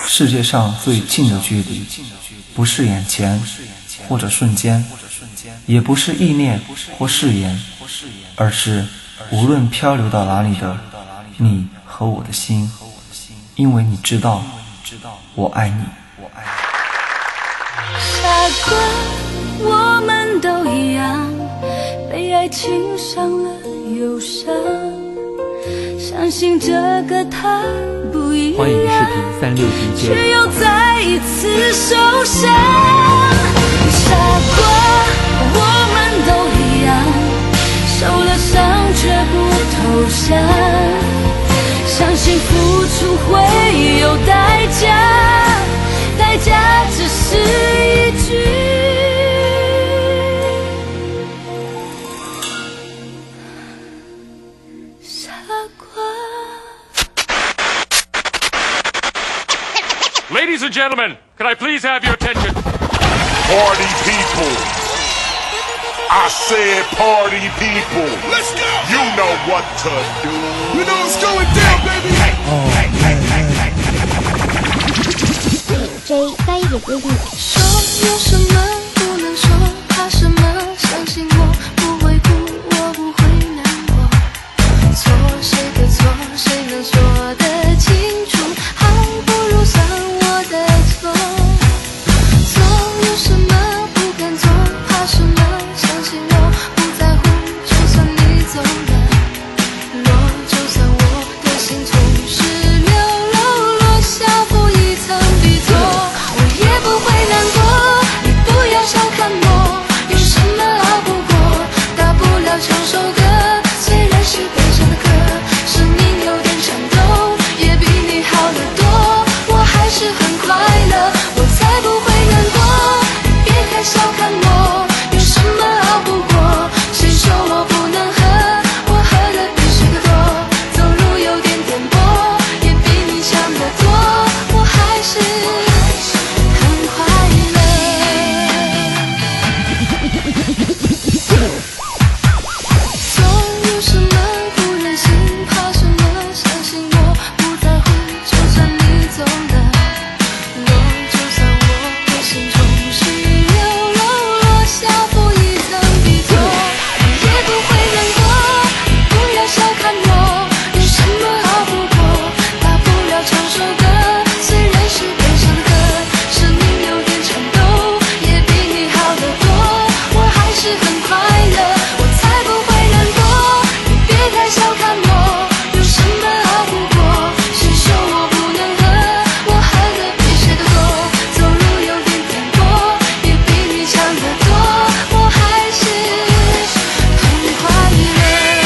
世界上最近的距离，不是眼前或者瞬间，也不是意念或誓言，而是无论漂流到哪里的你和我的心，因为你知道我爱你。 傻瓜，我们都一样，被爱情伤了忧伤，相信这个他不一样， 欢迎视频36 DJ， 却又再一次受伤。傻瓜，我们都一样，受了伤却不投降，相信付出会有代价，代价只是一句傻瓜。 Ladies and gentlemen, can I please have your attention? Party people. I said party people. Let's go. You know what to do. You know it's going down, baby. DJ 该也规定。 说有什么不能说，怕什么？相信我不会哭，我不会难过。错谁的错，谁能说得清楚？还不如算我的错。错有什么不敢做，怕什么？相信我不在乎，就算你走了，落就算我的心从十六楼落下，负一层比托，我也不会难过。你不要小看我，有什么熬不过，大不了唱首歌，虽然是悲伤的歌，声音有点颤抖，也比你好得多，我还是很快乐，我才不会难过。你别太小看我，有什么熬不过，谁说我不能喝，我喝的比谁的多，走路有点颠簸，也比你强得多，我还是很快乐。总有什么不忍心，怕什么？相信我不在乎，就算你走了，落就算我的心从十六楼落下，负一层比托，我也不会难过。你不要小看我，有什么熬不过，大不了唱首歌，虽然是悲伤的歌，声音有点颤抖，也比你好得多，我还是很快乐，我才不会难过。你别太小看我，有什么熬不过，谁说我不能喝，我喝的比谁的多，走路有点颠簸，也比你强得多，我还是很快乐。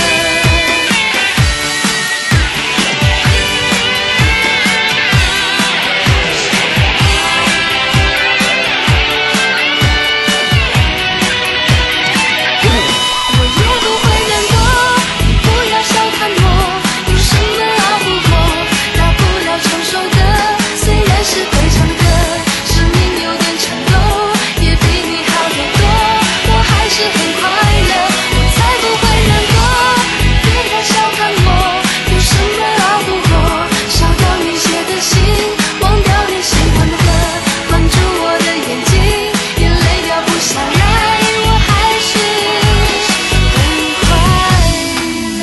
我也不会难过，你不要小看我，有什么熬不过，大不了唱首歌，虽然是悲伤的歌，声音有点颤抖，也比你好得多，我还是很快乐，我才不会难过。别太小看我，有什么熬不过，烧掉你写的信，忘掉你喜欢的歌，关注我的眼睛，眼泪掉不下来，我还是很快乐。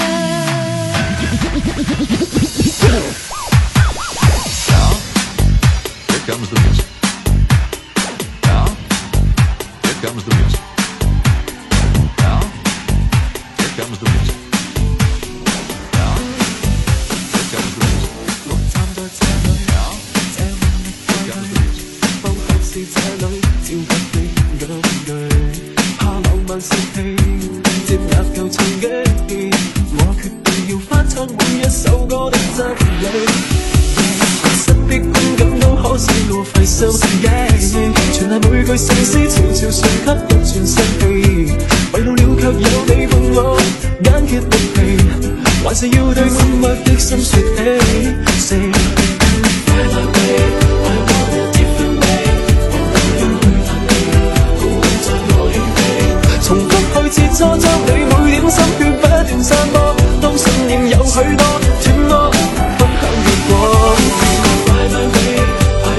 Here comes the music. Now, here comes the music. Now, here comes the music. Now, here comes the music. Now, here comes the music. 不合是這裏照不的眼淚，怕浪漫泄氣，接納舊情機，我決定要翻唱每一首歌的真理。身的觀感都可使我費心思，傳來每句聖詩，悄悄送給一串生氣。為到了卻有你伴我，眼結力氣，還是要對困惑的心説起。Say I love you, I want a different way。重複去切磋，將你每點心血不斷散播，當信念有許多斷落，分享月光。I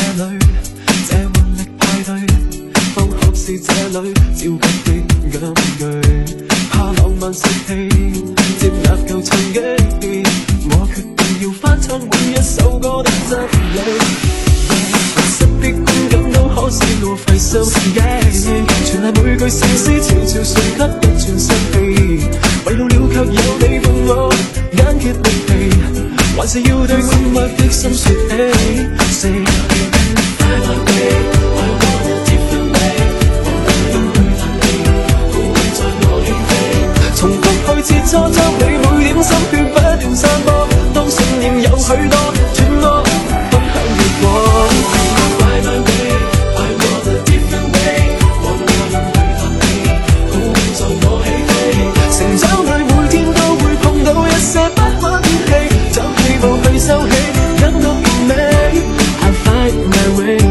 這裏，這活力派對，放學是這裏，焦急的感覺，怕浪漫泄氣，接納舊情記，我決定要翻唱每一首歌的真理。實的觀感都可使我費心傳來每句聖詩，悄悄碎給一串生氣。為老了卻有你伴我，眼揭力氣，還是要對困惑的心說起。Say I love me, I want a different way， 我不去談氣，好運在我起飛。從不去切磋將你每點心血不斷散播，當信念有許多轉惡，分享月光。Find my way, I want a different way， 往我用去談氣，好運在我起飛。成長裏每天都會碰到一些不穩天氣，就希望去收起，感覺完美。I find my way，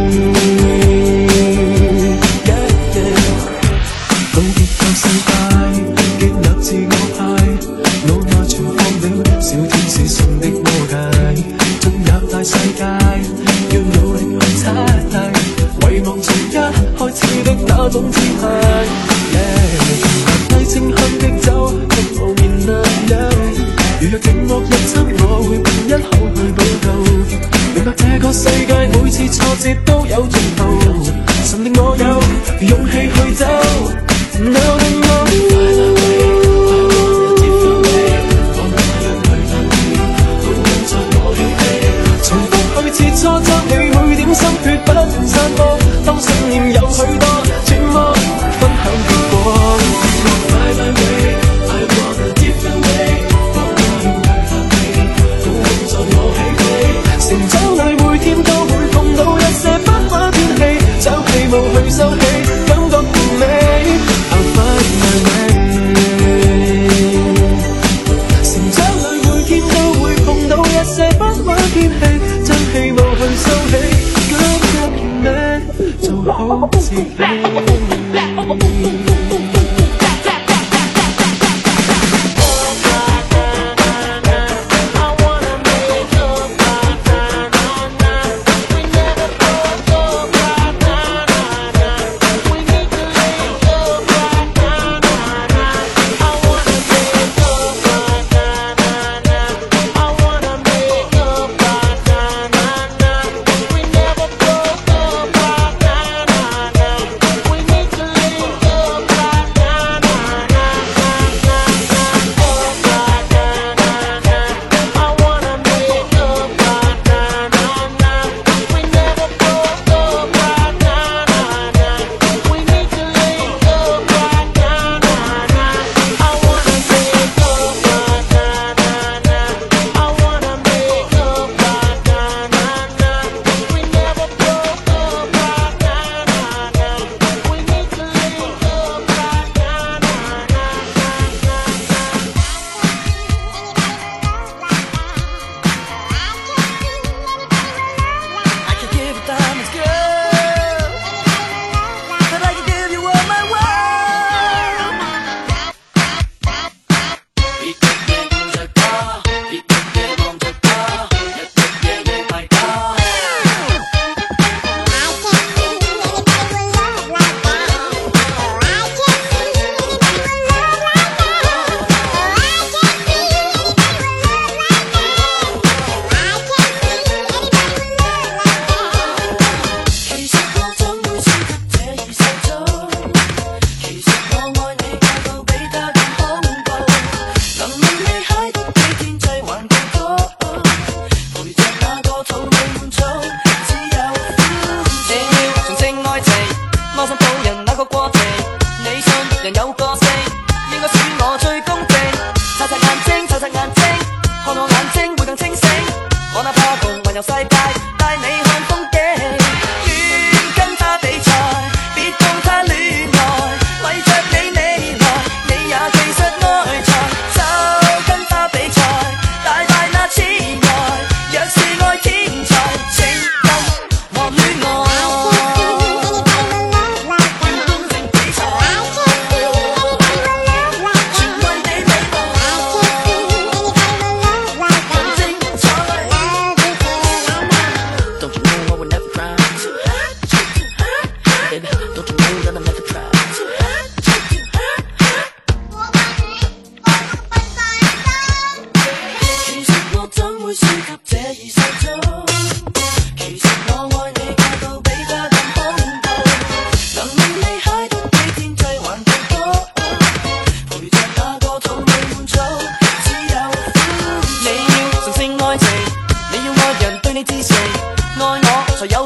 yeah, yeah。 告別舊世界，結納自我派，腦內存放了小天使送的魔戒，進入大世界，要努力去猜，遺忘從一開始的那種姿態。低清香的酒，令無眠難有。如若寂寞入侵，我會換一口去補救。明白這個世界每次挫折都有盡頭，神令我有勇氣去走。Now that我從不去切磋，將你每點心血不斷散播，當信念有許多轉魔，分享月光。Find my way, I want a different way， 放我要去談氣，好運在我起飛。成長裏每天都會碰到一些不穩天氣，就希望去收起，感覺完美。I find my way， 成長裏每天都會碰到一些不穩天氣，就希望去收起，感覺完美，做好自己。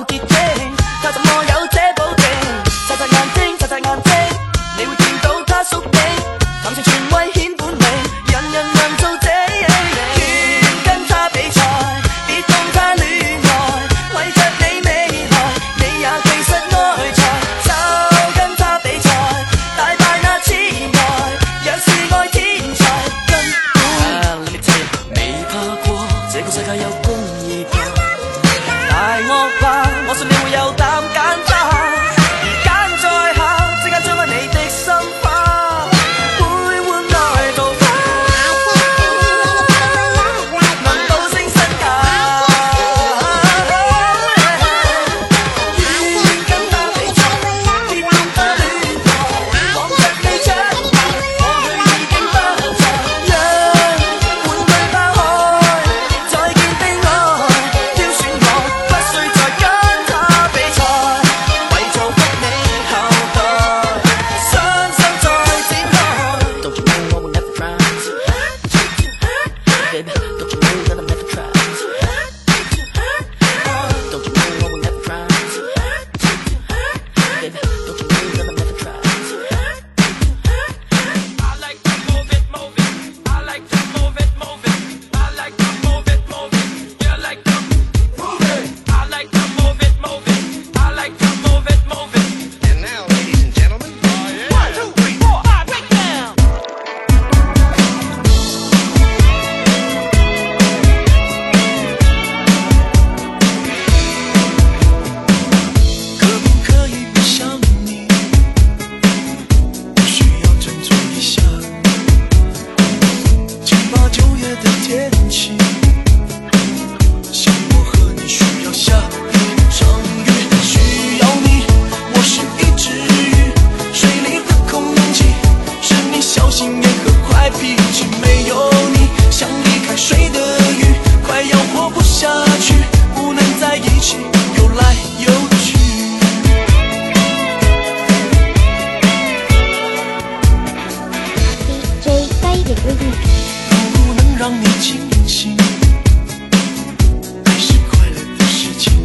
冇結晶，他怎麼有這保證？擦擦眼睛，擦擦眼睛，你會見到他宿命，談情全為顯本領，人人能做這樣願跟他比賽，別當他戀愛，為着你未來，你也其實愛才，就跟他比賽，大敗那痴呆，若是愛天才根本。Let me tell you， 未怕過，這個世界有公義吧，大惡霸，我信你會有膽揀他，而揀在下，即刻將返你的心花，會換來桃花，能到升身價，願跟他比賽，別當他戀愛，望着你長大，過去已經不在，讓玩具拋開，再見悲哀，挑選我，不需再跟他比賽，為造福你後代，雙手再展開。Don't you know I will never try to, baby? Don't you know that I never try to? Don't you know I will never try to, baby? Don't you know that I never try to? I like to move it, move it. I like to move it, move it. I like to move it, move it. You like to move it. I like to move it, move it. I like to move it, move it. And now, ladies and gentlemen, 1, 2, 3, 4, 5, break down. 可不可以不想你？我需要振作一下。请把9月的天气，像我和你需要下一场雨，需要你。我是一只鱼，水里的空气是你小心眼和坏脾气，没有你像离开水的鱼，快要活不下去，不能在一起游来游去。不能让你清醒，爱是快乐的事情，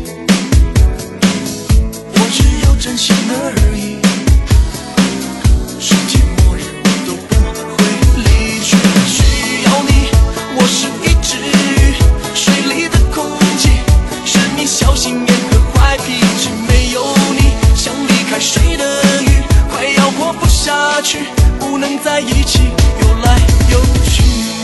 我只有真心而已。世界末日我都不会离去，需要你。我是一只鱼，水里的空气是你小心眼和坏脾气，没有你像离开水的鱼，快要活不下去，不能在一起游来游去。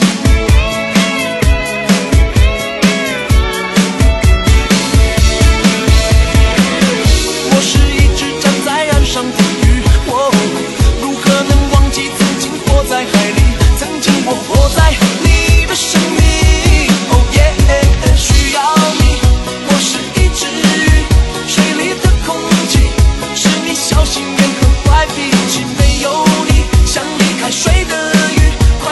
我是一只站在岸上的鱼，如何能忘记曾经活在海里，曾经我活在你的生命。Oh yeah， 需要你。我是一只鱼，水里的空气是你小心眼和坏脾气，没有你像离开水的鱼，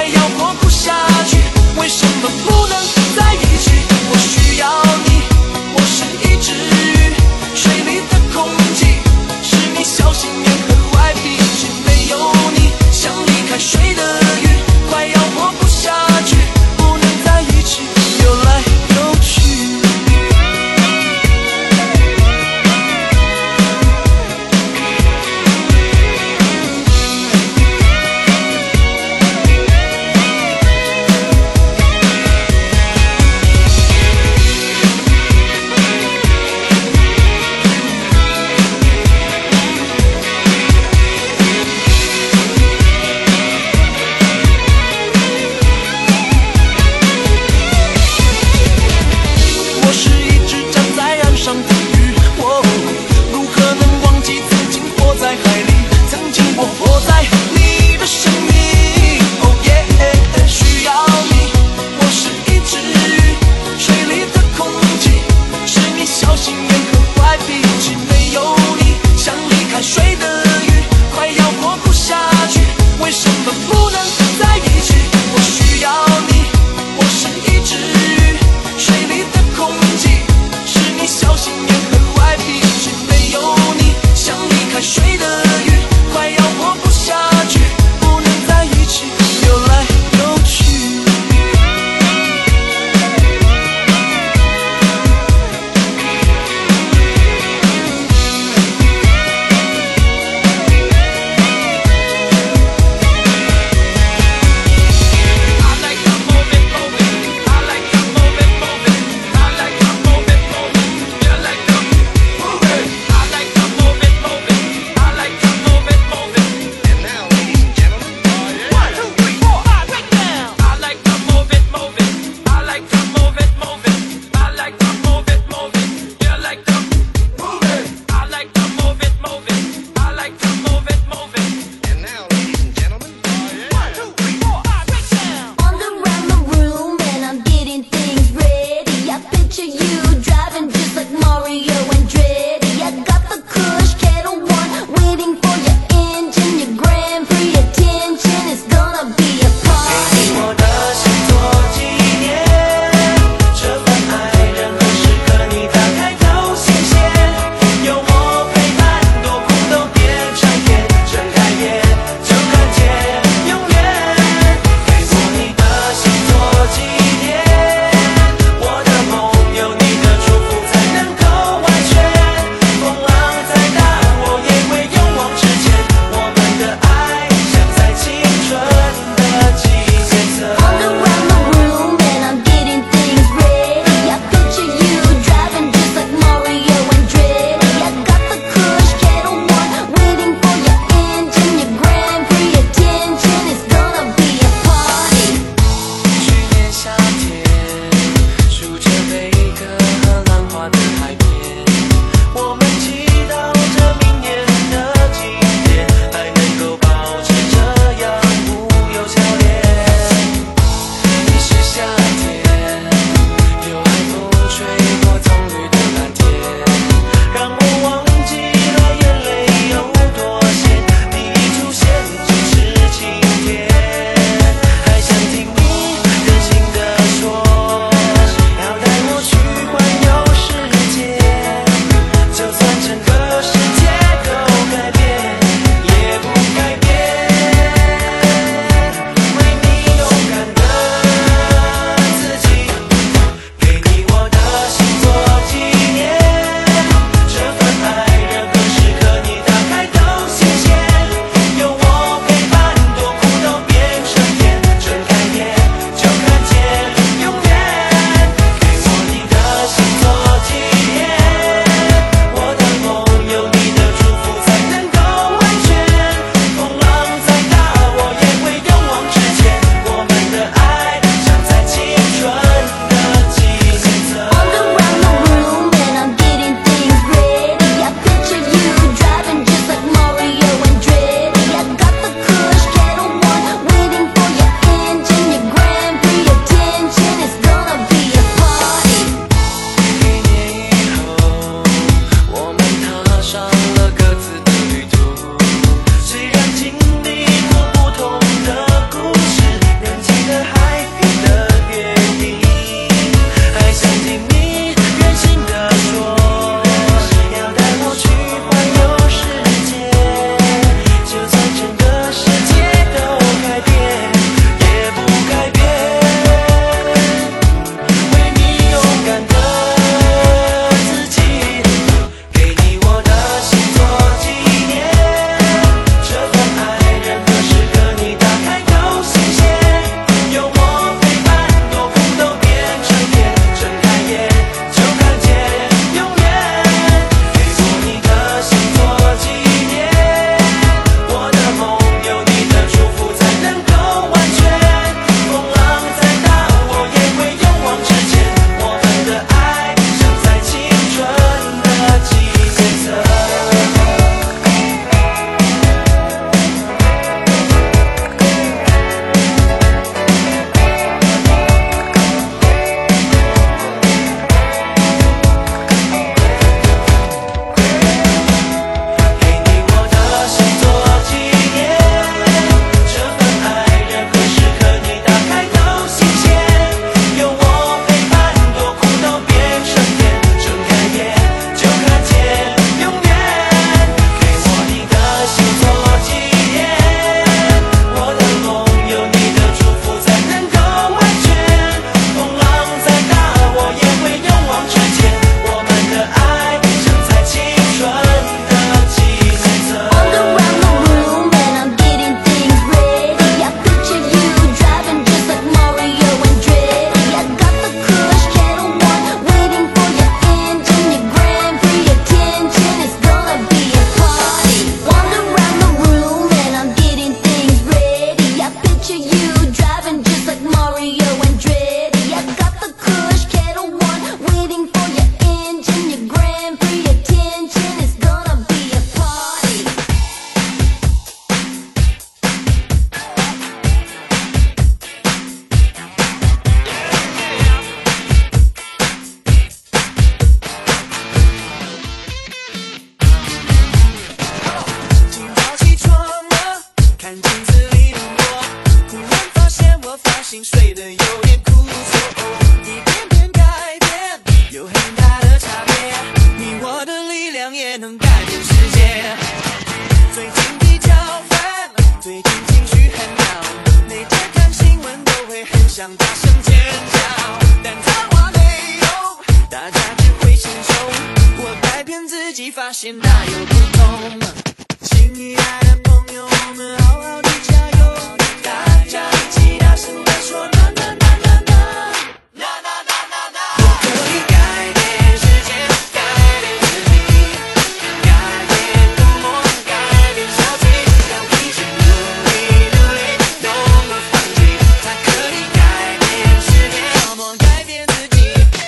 量也能改变世界。最近比较烦，最近情绪很恼，每天看新闻都会很想大声尖叫，但脏话没用，大家只会享受。我改变自己，发现大有不同。亲爱的朋友，我们好好的加油，大家一起大声地说啦啦啦啦啦啦啦啦啦啦。我可以改变世界，改变自己，改变幽默，改变小气，要一起努力努力，都不放弃。他可以改变世界，默默改变自己。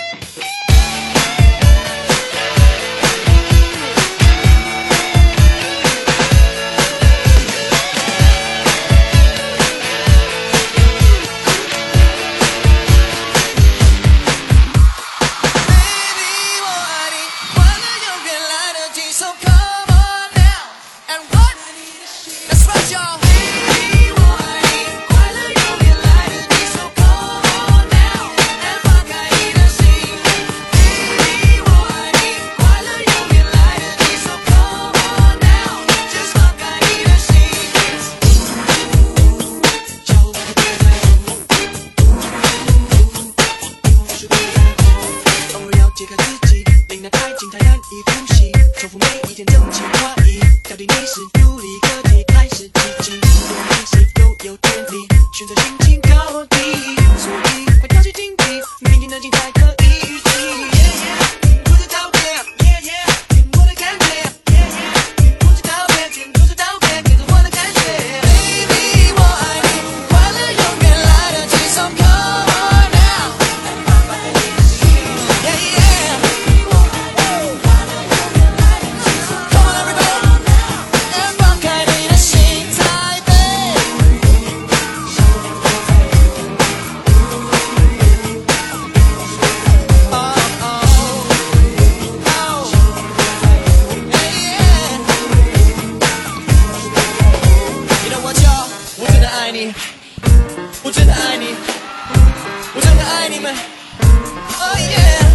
解开自己，令那太静太难以呼吸，重复每一天整齐划一。到底你是独立个体还是奇迹？我们是否有权利选择心情高低？所以快调起警惕，明天的精彩可以预期。不知道别，听我的感觉。不知道别，听不知道别，跟着我的感觉。Baby， 我爱你，快乐永远来得及。So come on now。我真的爱你，我真的爱你们。Oh yeah。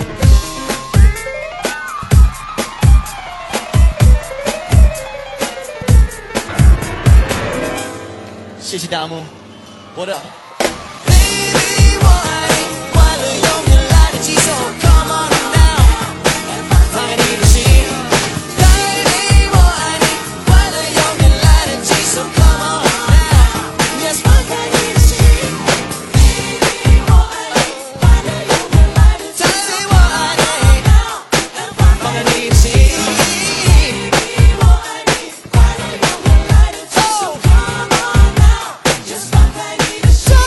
谢谢大木，我的。Baby， 我爱你，快乐永远来得及。So come on now， 放开你的心。Baby， 我爱你，快乐永远来得及。So come on now，yes， 放开你的心。Baby， 我爱你，快乐永远来得及。Baby， 我爱你，放开你的心。Baby， 我爱你，快乐永远来得及。So come on now，just 放开你的心。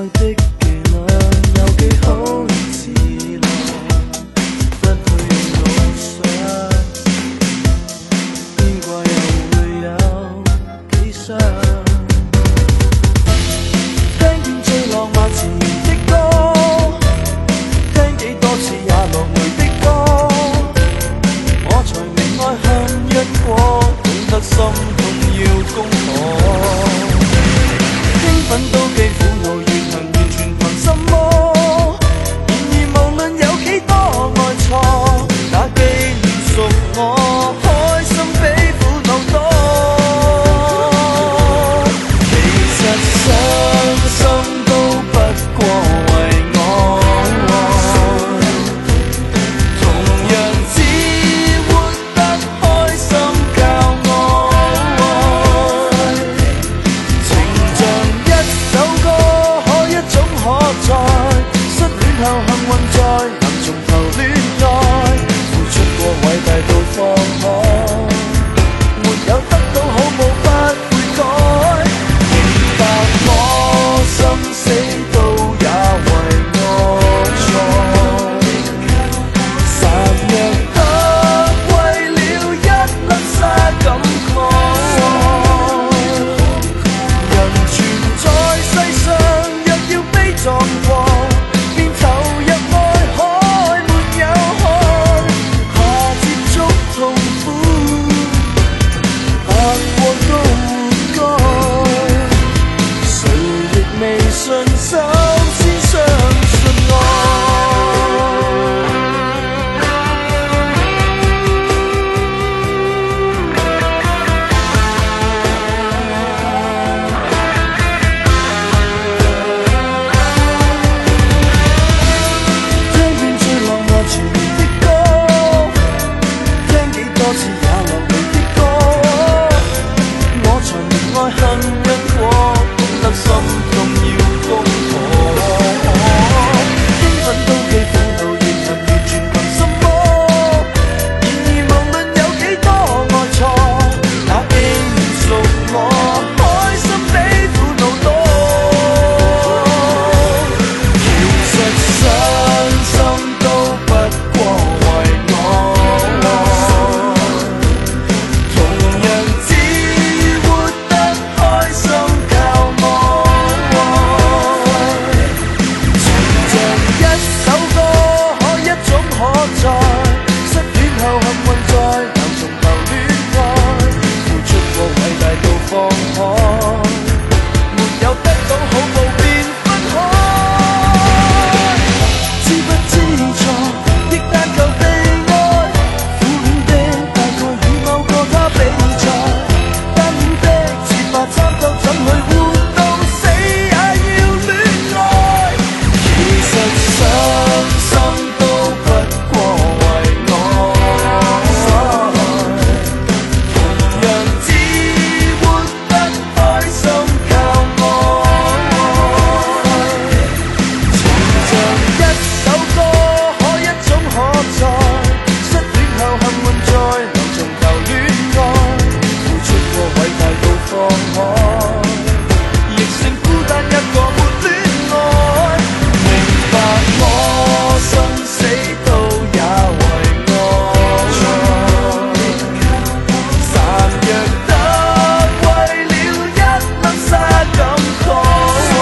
愛的伎倆，有幾好自樂，不去用腦想，牽掛又會有幾傷？聽見最浪漫纏綿的歌，聽幾多次也落淚的歌，我才明愛恨因果，懂得心痛要攻破。興奮到既苦惱越行完全憑什麼？然而無論有幾多愛錯，那既然屬我，開心比苦惱多。其實傷心都不過為我愛，同樣只活得開心靠我愛。情像一首歌，可一種可在，失戀後幸運在，能從頭戀愛，付出過偉大到放開，沒有得到好報不會改，明白我心死都也為我在，孱弱得為了一粒沙感慨。人存在世上，若要悲壯過，便投入愛海，沒有海，怕接觸痛苦，行過都活該，誰亦未信，首先相信愛。聽遍最浪漫纏綿的歌，聽幾多次也落淚的歌，我才明愛恨因果，懂得心痛要攻破。興奮到既苦惱越行完全憑什麼？然而無論有幾多愛錯，那既然屬我，開心比苦惱多。其實傷心都不過為我愛，同樣只活得開心靠我愛。情像一首歌，可一種可在，失戀後幸運在，能從頭戀愛，付出過偉大到放開，沒有得到好報便分開。知不知錯，亦但求被愛，苦戀的大概與某個他比賽，單戀的自怕參透，怎去活到死也要戀愛。其實傷心都不過為我愛，同樣只活得開心靠我愛。情像一首歌，可一種可在，失戀後幸運在，能從頭戀愛，付出過偉大到放開，亦剩孤單一個沒戀愛。明白我生死都也為我在，孱弱得為了一粒沙感慨。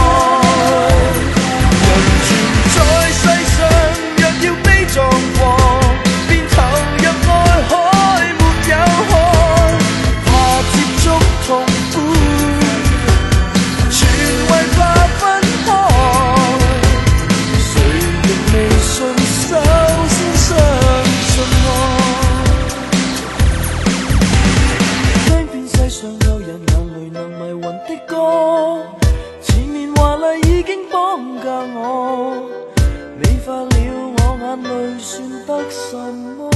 人存在世上，若要悲壯過，便投入愛海，沒有海，怕接觸痛苦，全為怕分開。誰亦未信，首先相信愛。聽遍世上有人眼淚能迷魂的歌，前面華麗已經綁架我，美化了我眼淚算得什麼？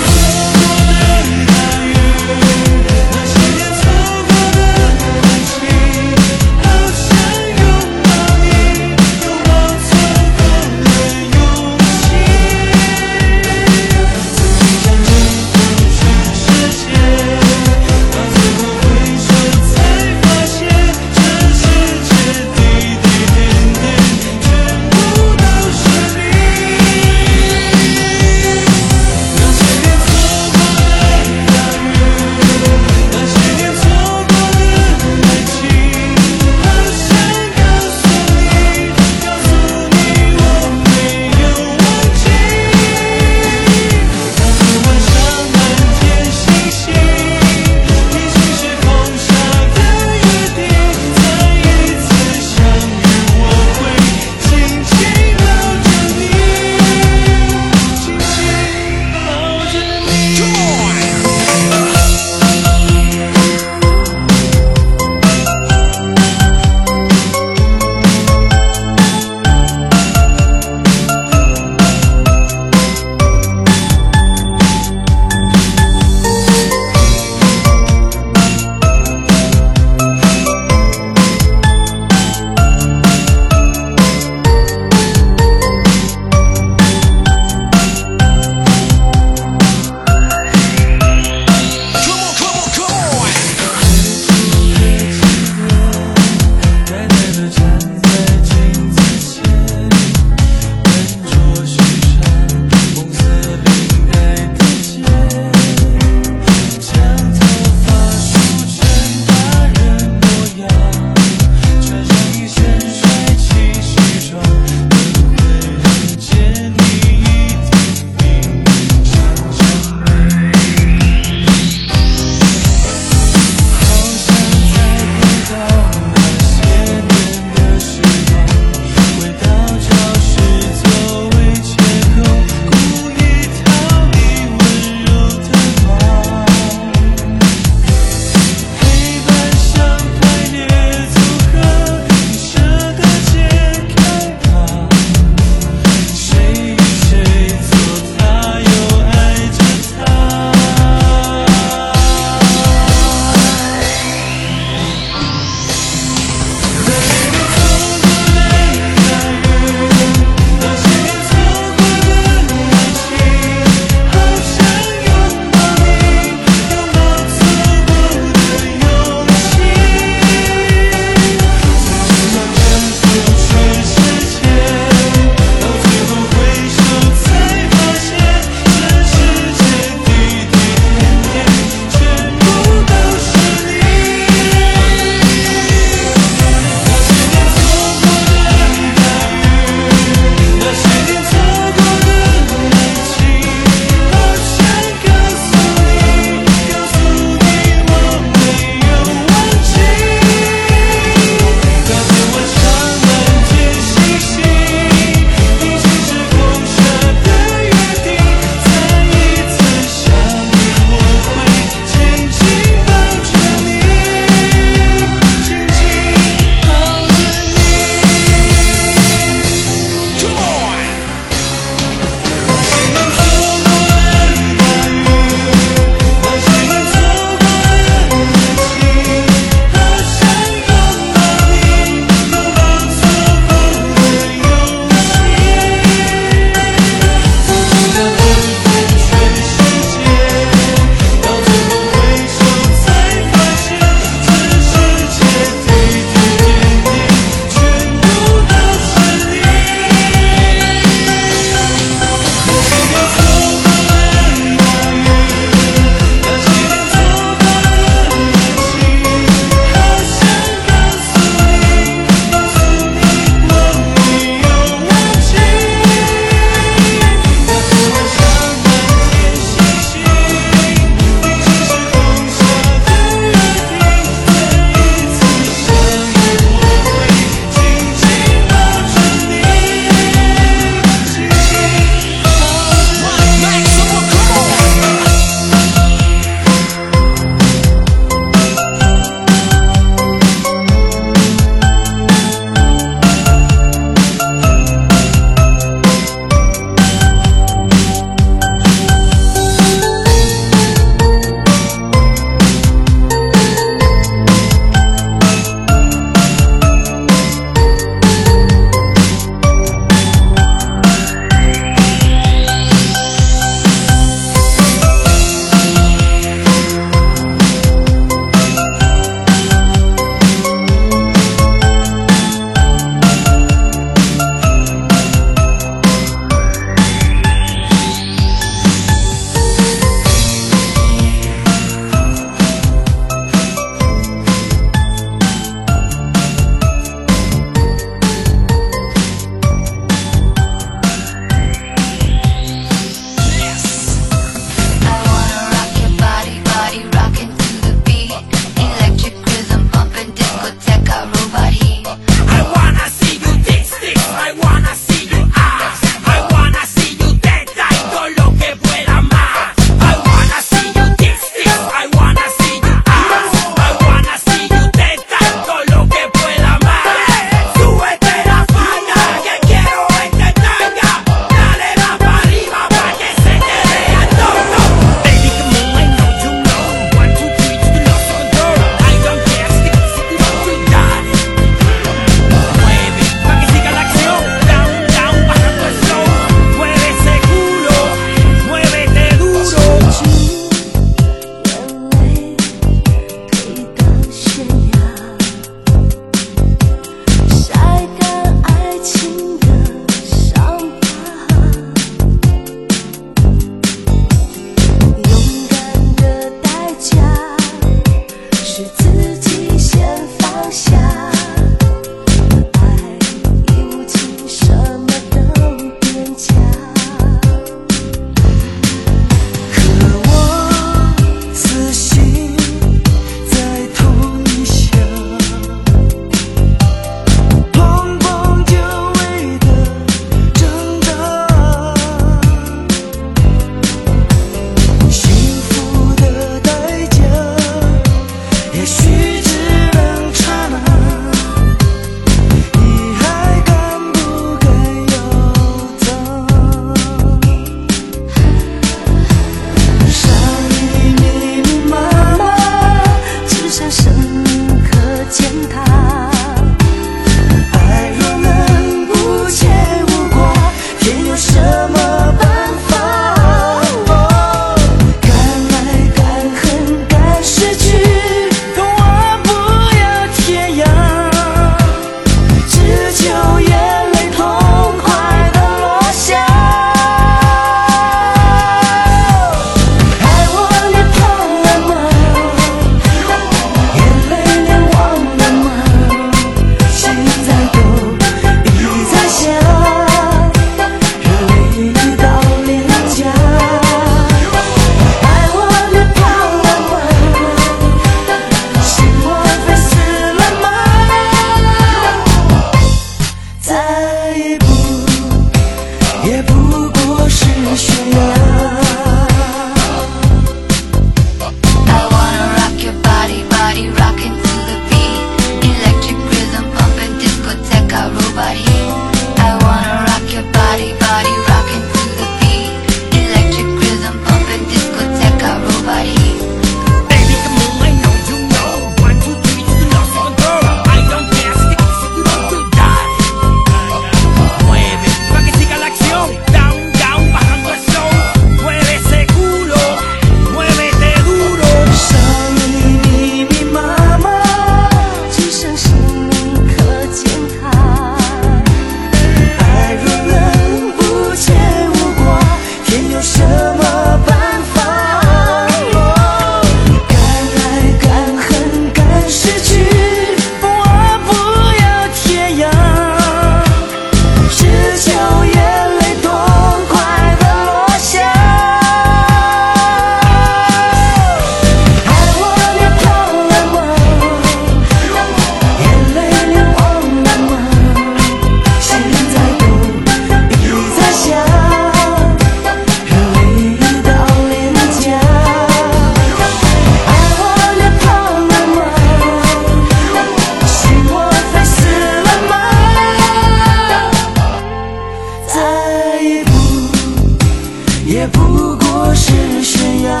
也不过是悬崖。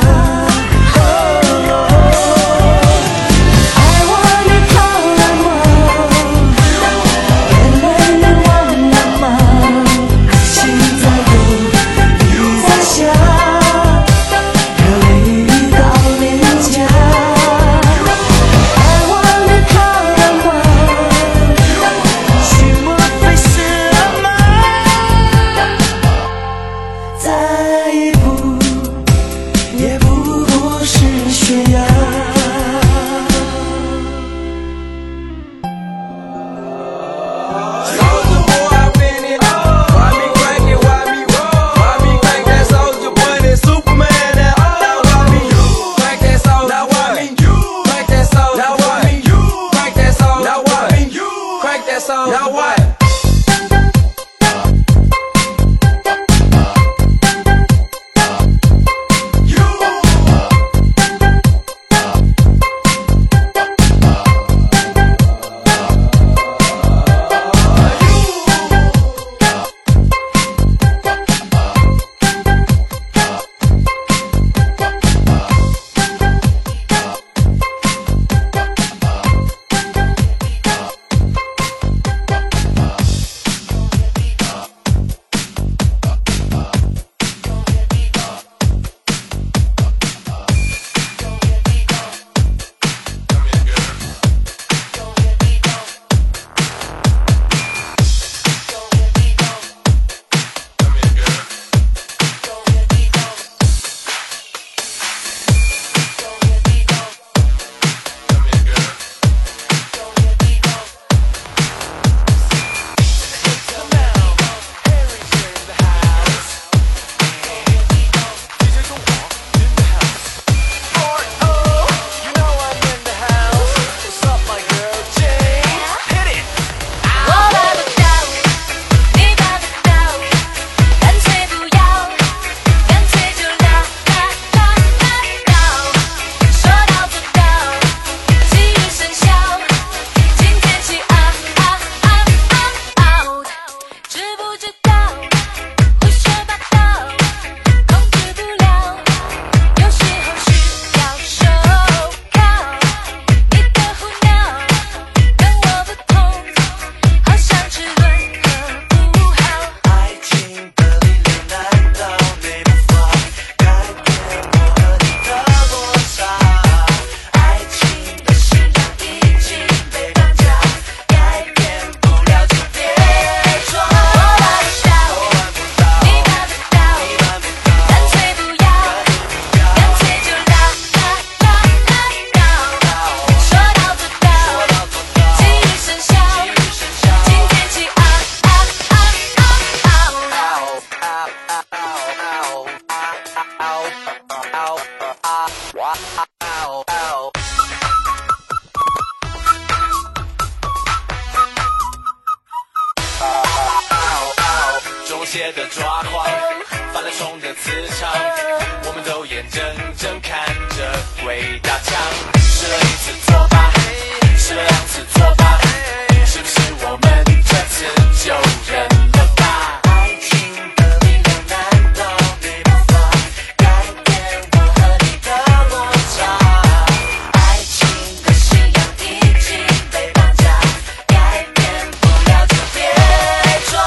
界的抓狂，犯了冲的磁场，我们都眼睁睁看着鬼打墙。试了一次作罢，试了2次作罢，是不是我们这次就认了吧？爱情的力量难道没办法改变我和你的落差？爱情的信仰已经被绑架，改变不了就别装。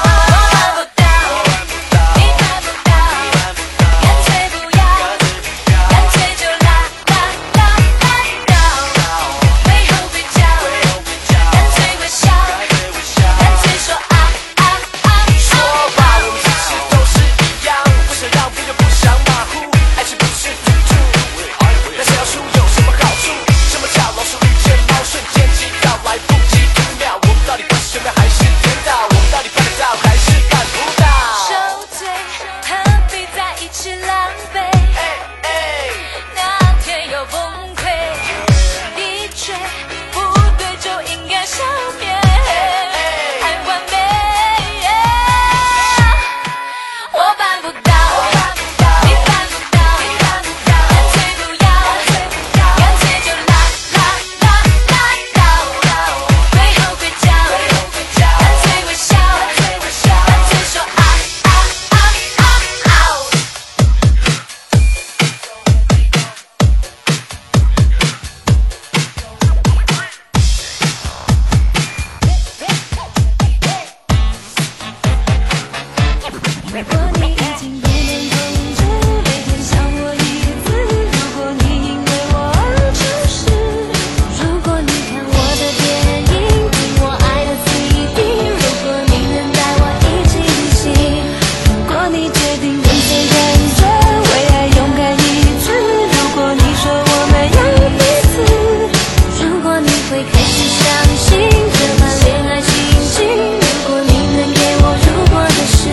如果你已经不能控制，每天想我一次。如果你因为我而诚实，如果你看我的电影，听我爱的 CD， 如果你能带我一起旅行，如果你决定跟随跟着，为爱勇敢一次。如果你说我们要彼此，如果你会开始相信这番恋爱心情，如果你能给我如果的事。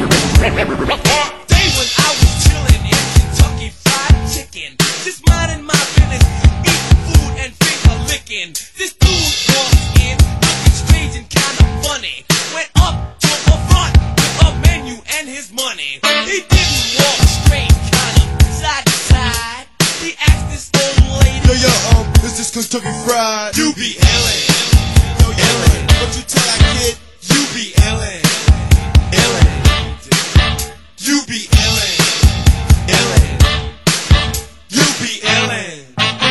Day when I was chillin' in Kentucky Fried Chicken, just minding my business, eating food and finger licking. This dude walks in, looking strange and kinda funny. Went up to the front with a menu and his money. He didn't walk straight, kinda side to side. He asked this old lady, Yo, is this Kentucky Fried? "You be Ellen, yo Ellen, What you tell that kid? you be Ellen, Ellen, you be Ellen, Ellen, you be Ellen."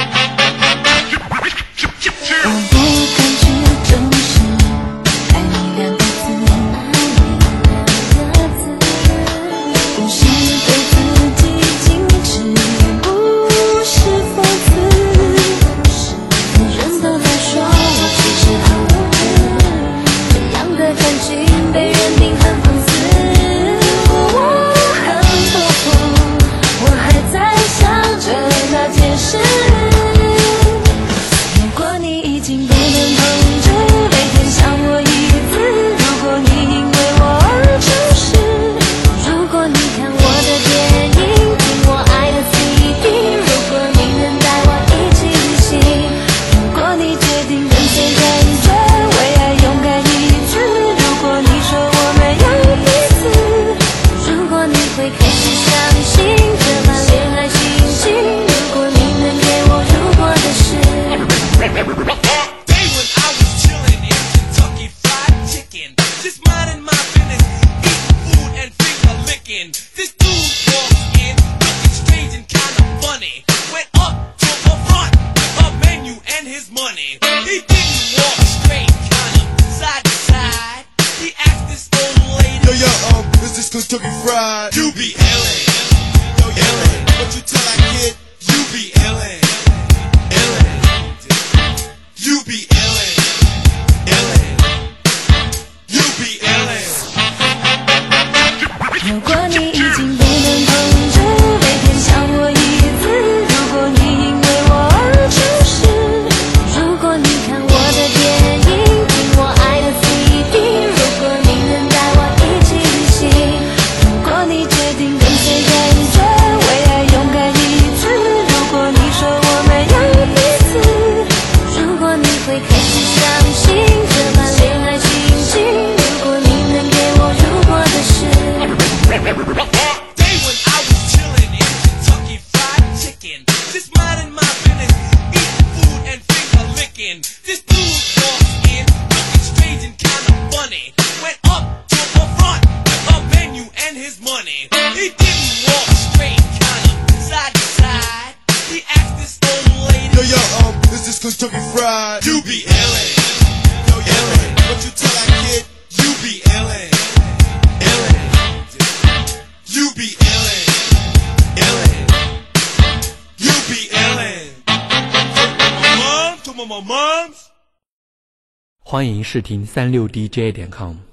我不敢去证实爱你两个字，不是对自己矜持，也不是讽刺。人都在说我其实很无知，这样的感情被认定很放肆。我很痛苦，我还在想着那件事。如果你已经不能控制，每天想我一次。如果你因为我而诚实，如果你看我的电影，听我爱的 CD， 如果你能带我一起旅行，如果你决定跟随跟着，为爱勇敢一次。如果你说我们要彼此，如果你会开始相信这番恋爱心情，如果你能给我如果的事。 Day when I was chillin' in Kentucky Fried Chicken, just minding my business, eating food and finger licking. This dude walked in, looking strange and kinda funny. Went up to the front with a menu and his money. He didn't walk straight, kinda side to side. He asked this old lady, Yo, is this Kentucky Fried? "You be Ellen, yo Ellen, What you tell that kid? you be Ellen, Ellen, you be Ellen, Ellen, you be Ellen." 如果你已经不能控制，每天想我一次。如果你因为我而诚实，如果你看我的电影，听我爱的 CD， 如果你能带我一起旅行，如果你决定跟随跟着，为爱勇敢一次。如果你说我们要彼此，如果你会开始相信这番恋爱心情，如果你能给我如果的事。 Day when I was chillin' in Kentucky Fried Chicken, just minding my business, eating food and finger licking. This dude walked in, looking strange and kinda funny. Went up to the front with a menu and his money. He didn't walk straight, kinda side to side. He asked this old lady, Yo, is this Kentucky Fried? "You be Ellen, yo Ellen, What you tell that kid? you be Ellen, Ellen, you be Ellen, Ellen, you be Ellen." Mom, come on, my moms. 欢迎试听36DJ.com。